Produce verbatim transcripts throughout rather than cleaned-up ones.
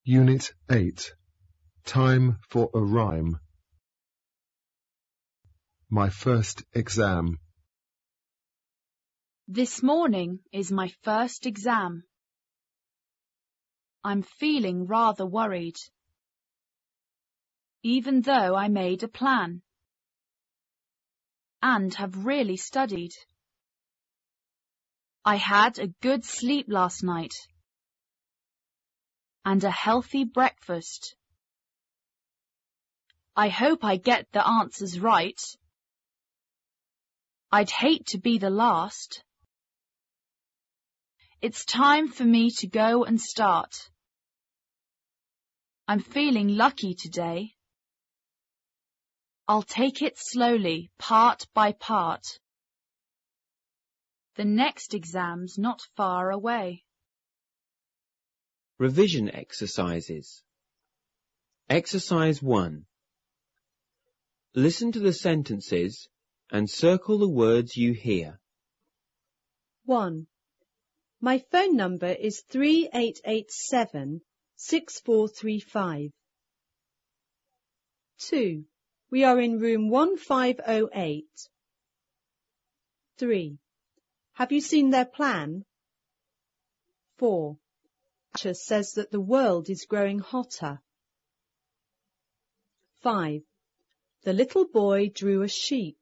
Unit eight. Time for a rhyme. My first exam. This morning is my first exam. I'm feeling rather worried, even though I made a plan and have really studied. I had a good sleep last night and a healthy breakfast. I hope I get the answers right. I'd hate to be the last. It's time for me to go and start. I'm feeling lucky today. I'll take it slowly, part by part. The next exam's not far away. Revision exercises. Exercise one. Listen to the sentences and circle the words you hear. one. My phone number is three eight eight seven, six four three five. two. We are in room one five oh eight. three. Have you seen their plan? four. Teacher says that the world is growing hotter. five. The little boy drew a sheep.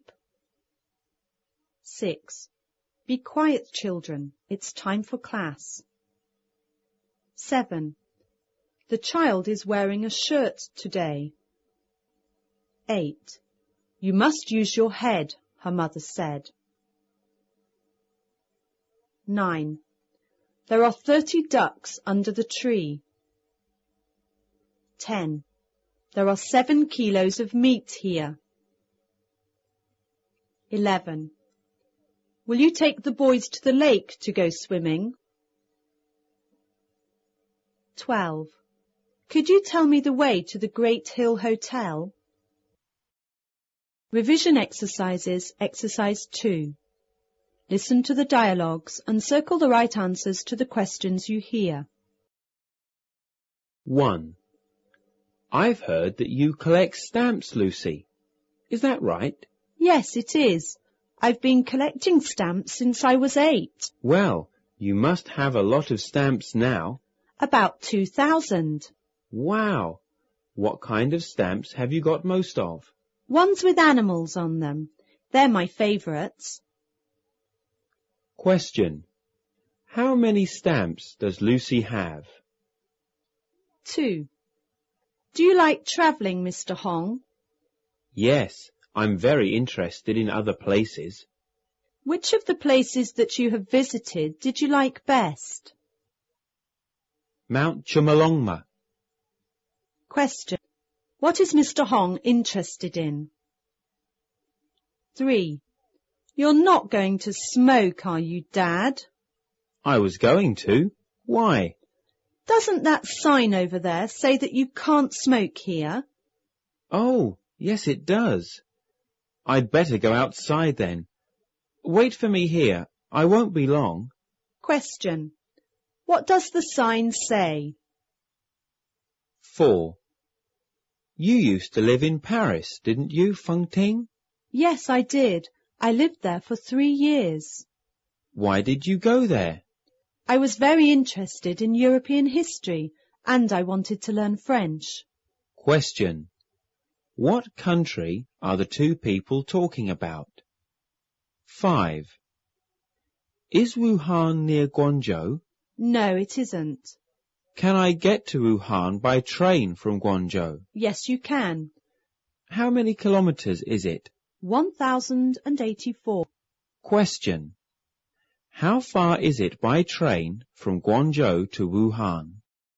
six. Be quiet, children. It's time for class. seven. The child is wearing a shirt today. eight. You must use your head, her mother said. nine. There are thirty ducks under the tree. ten. There are seven kilos of meat here. eleven. Will you take the boys to the lake to go swimming? twelve. Could you tell me the way to the Great Hill Hotel? Revision exercises, exercise two. Listen to the dialogues and circle the right answers to the questions you hear. one. I've heard that you collect stamps, Lucy. Is that right? Yes, it is. I've been collecting stamps since I was eight. Well, you must have a lot of stamps now. About two thousand. Wow! What kind of stamps have you got most of? Ones with animals on them. They're my favourites. Question. How many stamps does Lucy have? two. Do you like travelling, Mister Hong? Yes, I'm very interested in other places. Which of the places that you have visited did you like best? Mount Chumalongma. Question. What is Mister Hong interested in? three. You're not going to smoke, are you, Dad? I was going to. Why? Doesn't that sign over there say that you can't smoke here? Oh, yes it does. I'd better go outside then. Wait for me here. I won't be long. Question. What does the sign say? four. You used to live in Paris, didn't you, Feng Ting? Yes, I did. I lived there for three years. Why did you go there? I was very interested in European history and I wanted to learn French. Question. What country are the two people talking about? five. Is Wuhan near Guangzhou? No, it isn't. Can I get to Wuhan by train from Guangzhou? Yes, you can. How many kilometers is it? one thousand eighty-four. Question. How far is it by train from Guangzhou to Wuhan?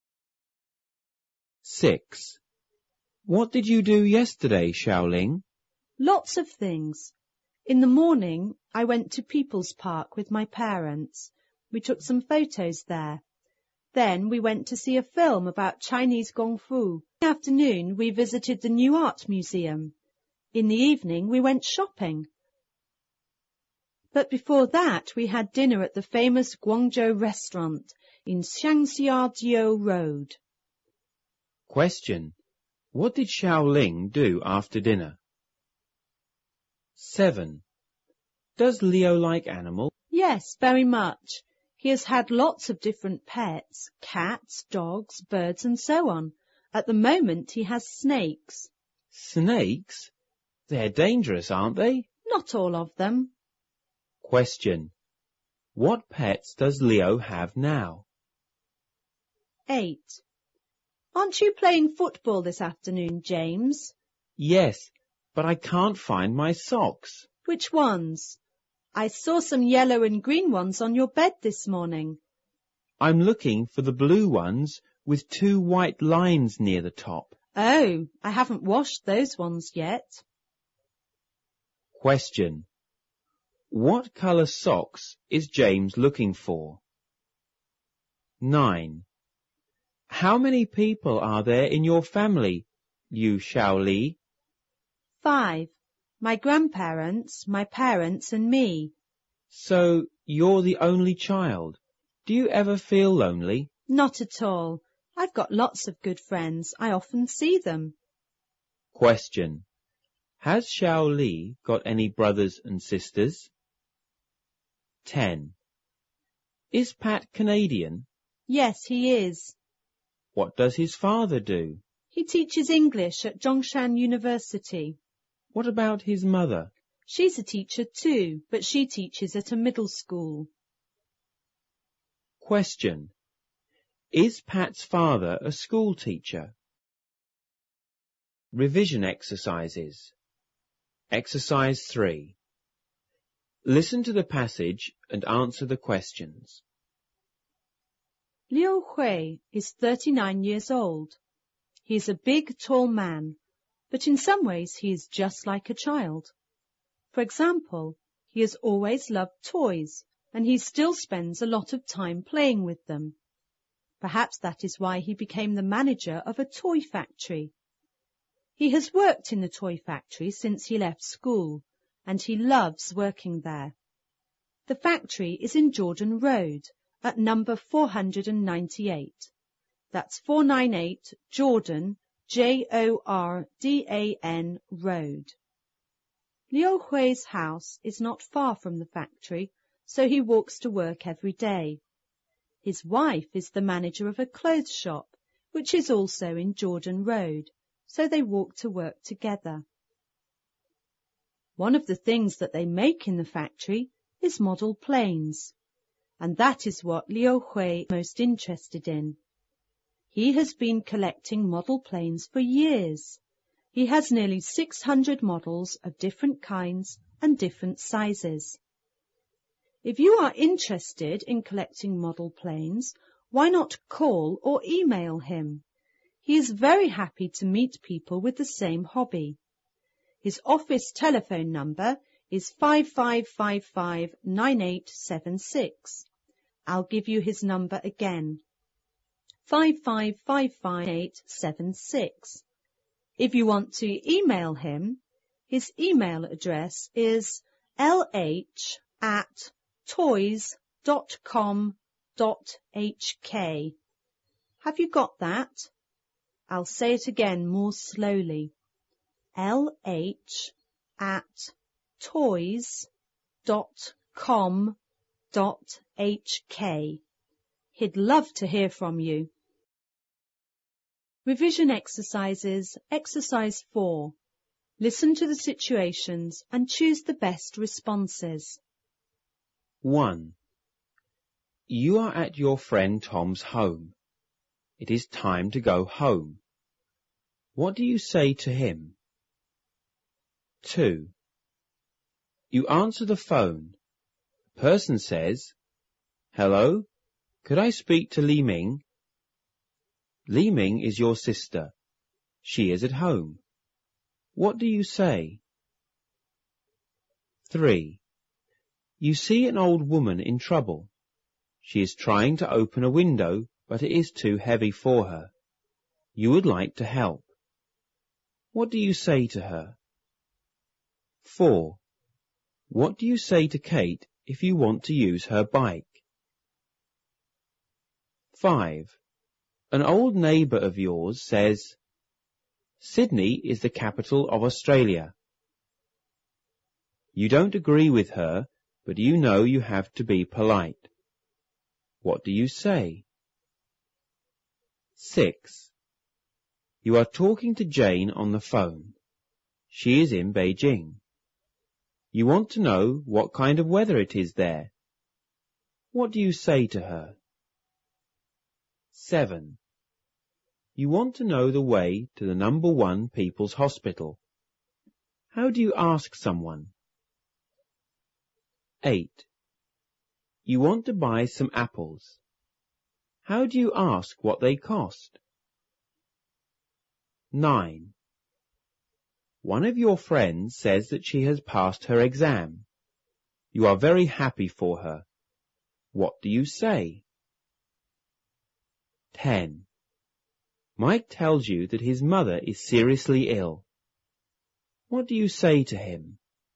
six. What did you do yesterday, Xiaoling? Lots of things. In the morning, I went to People's Park with my parents. We took some photos there. Then we went to see a film about Chinese Kung Fu. In the afternoon, we visited the New Art Museum. In the evening, we went shopping. But before that, we had dinner at the famous Guangzhou restaurant in Xiangxiajiu Road. Question. What did Xiao Ling do after dinner? seven. Does Leo like animals? Yes, very much. He has had lots of different pets, cats, dogs, birds and so on. At the moment he has snakes. Snakes? They're dangerous, aren't they? Not all of them. Question. What pets does Leo have now? eight. Aren't you playing football this afternoon, James? Yes, but I can't find my socks. Which ones? I saw some yellow and green ones on your bed this morning. I'm looking for the blue ones with two white lines near the top. Oh, I haven't washed those ones yet. Question. What colour socks is James looking for? nine. How many people are there in your family, Liu Xiaoli? five. My grandparents, my parents and me. So you're the only child. Do you ever feel lonely? Not at all. I've got lots of good friends. I often see them. Question. Has Xiao Li got any brothers and sisters? ten. Is Pat Canadian? Yes, he is. What does his father do? He teaches English at Zhongshan University. What about his mother? She's a teacher too, but she teaches at a middle school. Question. Is Pat's father a school teacher? Revision exercises. Exercise three. Listen to the passage and answer the questions. Liu Hui is thirty-nine years old. He is a big, tall man, but in some ways he is just like a child. For example, he has always loved toys, and he still spends a lot of time playing with them. Perhaps that is why he became the manager of a toy factory. He has worked in the toy factory since he left school, and he loves working there. The factory is in Jordan Road, at number four hundred ninety-eight. That's four ninety-eight Jordan, J O R D A N Road. Liu Hui's house is not far from the factory, so he walks to work every day. His wife is the manager of a clothes shop, which is also in Jordan Road, so they walk to work together. One of the things that they make in the factory is model planes, and that is what Liu Hui is most interested in. He has been collecting model planes for years. He has nearly six hundred models of different kinds and different sizes. If you are interested in collecting model planes, why not call or email him? He is very happy to meet people with the same hobby. His office telephone number is five five five five nine eight seven six. I'll give you his number again. five five five five eight seven six. If you want to email him, his email address is l h at toys dot com dot h k. Have you got that? I'll say it again more slowly. l h at toys dot com dot h k. He'd love to hear from you. Revision exercises. Exercise four. Listen to the situations and choose the best responses. one. You are at your friend Tom's home. It is time to go home. What do you say to him? two. You answer the phone. The person says, "Hello, could I speak to Li Ming?" Li Ming is your sister. She is at home. What do you say? three. You see an old woman in trouble. She is trying to open a window, but it is too heavy for her. You would like to help. What do you say to her? four. What do you say to Kate if you want to use her bike? five. An old neighbour of yours says, Sydney is the capital of Australia. You don't agree with her, but you know you have to be polite. What do you say? Six. You are talking to Jane on the phone. She is in Beijing. You want to know what kind of weather it is there. What do you say to her? Seven. You want to know the way to the number one People's Hospital. How do you ask someone? Eight. You want to buy some apples. How do you ask what they cost? Nine. One of your friends says that she has passed her exam. You are very happy for her. What do you say? Ten. Mike tells you that his mother is seriously ill. What do you say to him?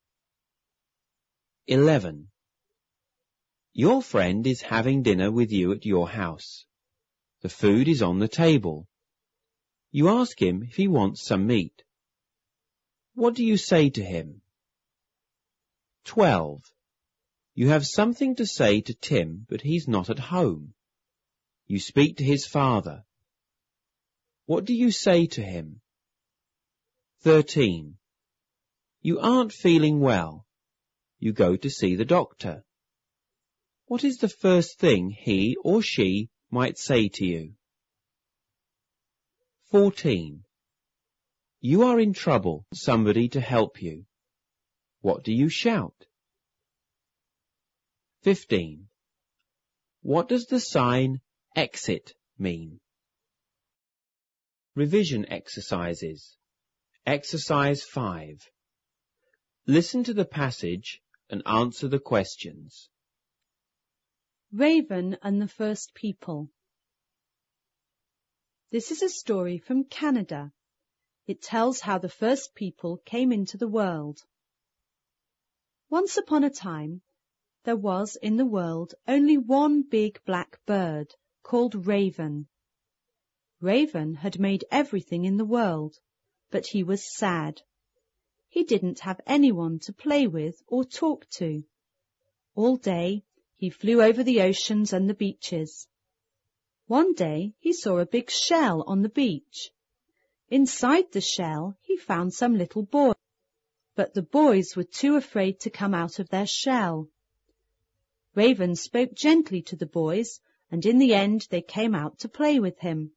Eleven. Your friend is having dinner with you at your house. The food is on the table. You ask him if he wants some meat. What do you say to him? Twelve. You have something to say to Tim, but he's not at home. You speak to his father. What do you say to him? Thirteen. You aren't feeling well. You go to see the doctor. What is the first thing he or she might say to you? Fourteen. You are in trouble, somebody to help you. What do you shout? Fifteen. What does the sign exit mean? Revision exercises. Exercise five. Listen to the passage and answer the questions. Raven and the First People. This is a story from Canada. It tells how the first people came into the world. Once upon a time, there was in the world only one big black bird called Raven. Raven had made everything in the world, but he was sad. He didn't have anyone to play with or talk to. All day he flew over the oceans and the beaches. One day he saw a big shell on the beach. Inside the shell he found some little boys, but the boys were too afraid to come out of their shell. Raven spoke gently to the boys, and in the end they came out to play with him.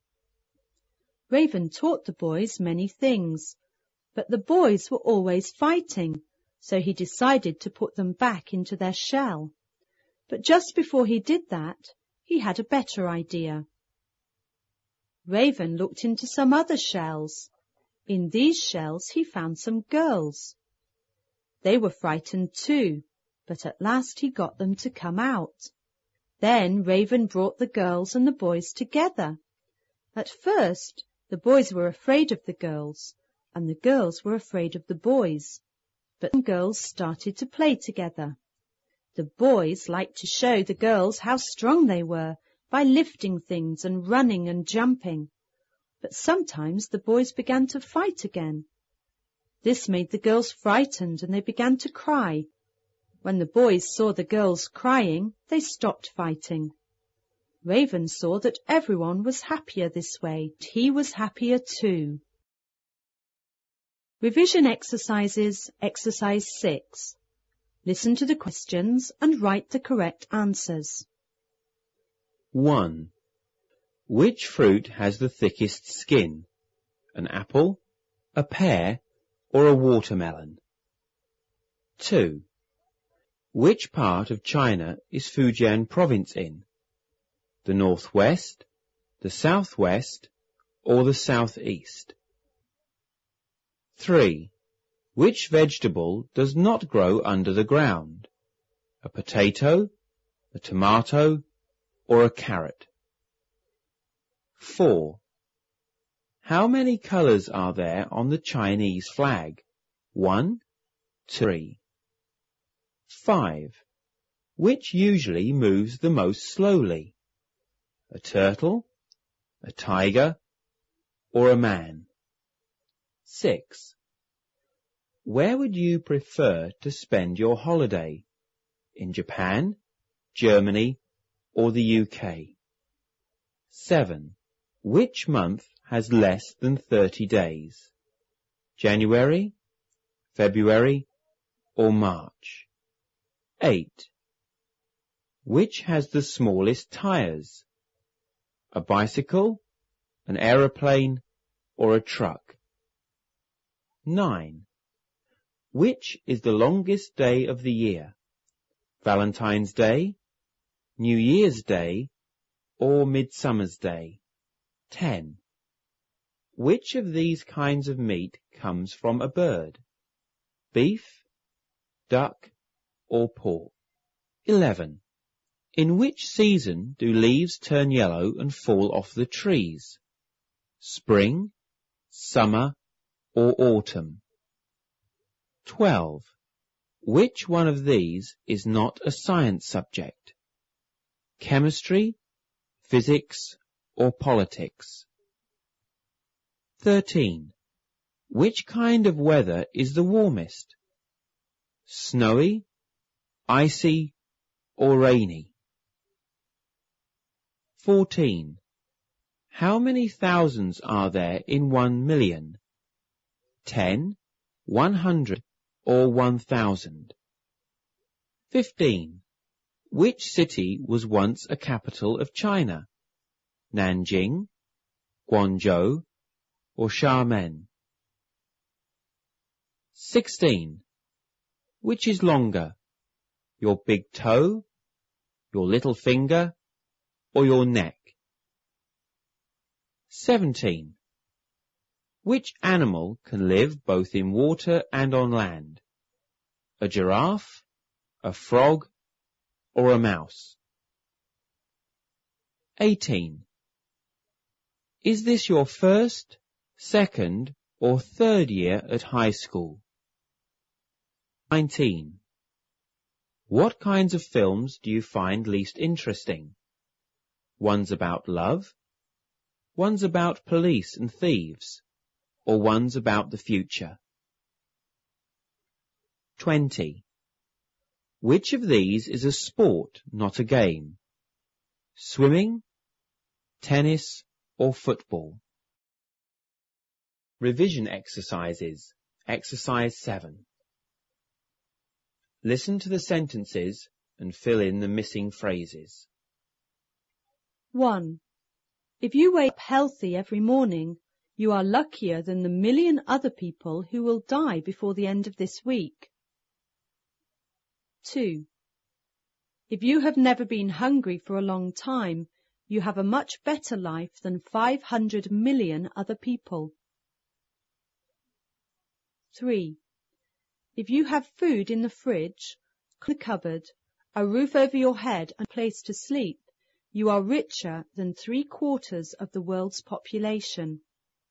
Raven taught the boys many things, but the boys were always fighting, so he decided to put them back into their shell. But just before he did that, he had a better idea. Raven looked into some other shells. In these shells he found some girls. They were frightened too, but at last he got them to come out. Then Raven brought the girls and the boys together. At first, the boys were afraid of the girls, and the girls were afraid of the boys. But the girls started to play together. The boys liked to show the girls how strong they were by lifting things and running and jumping. But sometimes the boys began to fight again. This made the girls frightened and they began to cry. When the boys saw the girls crying, they stopped fighting. Raven saw that everyone was happier this way. He was happier too. Revision exercises, exercise six. Listen to the questions and write the correct answers. One. Which fruit has the thickest skin? An apple, a pear, or a watermelon? Two. Which part of China is Fujian province in? The northwest, the southwest, or the southeast? Three. Which vegetable does not grow under the ground? A potato, a tomato, or a carrot? Four. How many colors are there on the Chinese flag? One, three. Five. Which usually moves the most slowly? A turtle, a tiger, or a man? Six. Where would you prefer to spend your holiday? In Japan, Germany, or the U K? Seven. Which month has less than thirty days? January, February, or March? Eight. Which has the smallest tires? A bicycle, an aeroplane, or a truck? Nine. Which is the longest day of the year? Valentine's Day, New Year's Day, or Midsummer's Day? Ten. Which of these kinds of meat comes from a bird? Beef, duck, or pork? Eleven. In which season do leaves turn yellow and fall off the trees? Spring, summer, or autumn? Twelve. Which one of these is not a science subject? Chemistry, physics, or politics? Thirteen. Which kind of weather is the warmest? Snowy, icy, or rainy? Fourteen. How many thousands are there in one million? Ten, one hundred, or one thousand? Fifteen. Which city was once a capital of China? Nanjing, Guangzhou, or Xiamen? Sixteen. Which is longer, your big toe, your little finger, or your neck? Seventeen. Which animal can live both in water and on land? A giraffe, a frog, or a mouse? Eighteen. Is this your first, second, or third year at high school? Nineteen. What kinds of films do you find least interesting? Ones about love, ones about police and thieves, or ones about the future? Twenty. Which of these is a sport, not a game? Swimming, tennis, or football? Revision exercises. Exercise seven. Listen to the sentences and fill in the missing phrases. One. If you wake up healthy every morning, you are luckier than the million other people who will die before the end of this week. Two. If you have never been hungry for a long time, you have a much better life than five hundred million other people. Three. If you have food in the fridge, a cupboard, a roof over your head and a place to sleep, you are richer than three quarters of the world's population.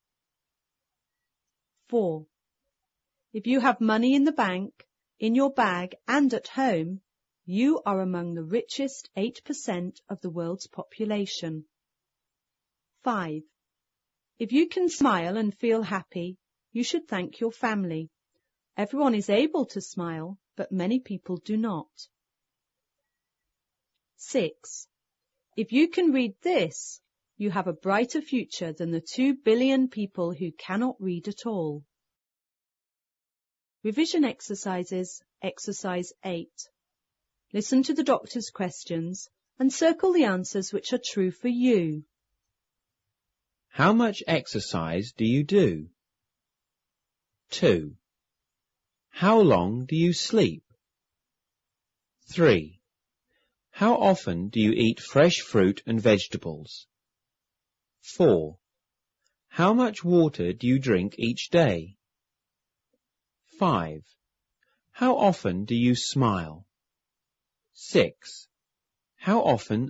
Four. If you have money in the bank, in your bag and at home, you are among the richest eight percent of the world's population. Five. If you can smile and feel happy, you should thank your family. Everyone is able to smile, but many people do not. Six. If you can read this, you have a brighter future than the two billion people who cannot read at all. Revision exercises. Exercise eight. Listen to the doctor's questions and circle the answers which are true for you. How much exercise do you do? Two. How long do you sleep? Three. How often do you eat fresh fruit and vegetables? Four. How much water do you drink each day? Five. How often do you smile? Six. How often?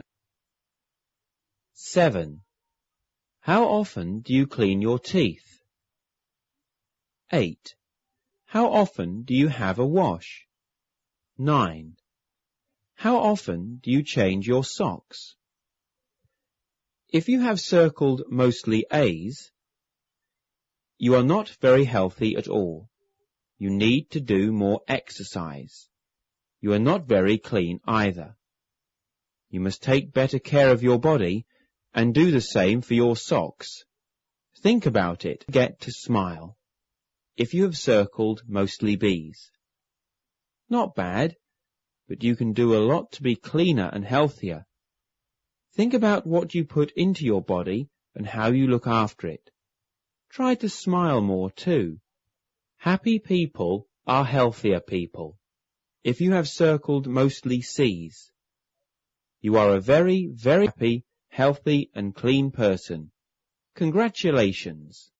Seven. How often do you clean your teeth? Eight. How often do you have a wash? Nine. How often do you change your socks? If you have circled mostly A's, you are not very healthy at all. You need to do more exercise. You are not very clean either. You must take better care of your body and do the same for your socks. Think about it. Get to smile. If you have circled mostly B's. Not bad, but you can do a lot to be cleaner and healthier. Think about what you put into your body and how you look after it. Try to smile more too. Happy people are healthier people. If you have circled mostly C's, you are a very, very happy, healthy and clean person. Congratulations!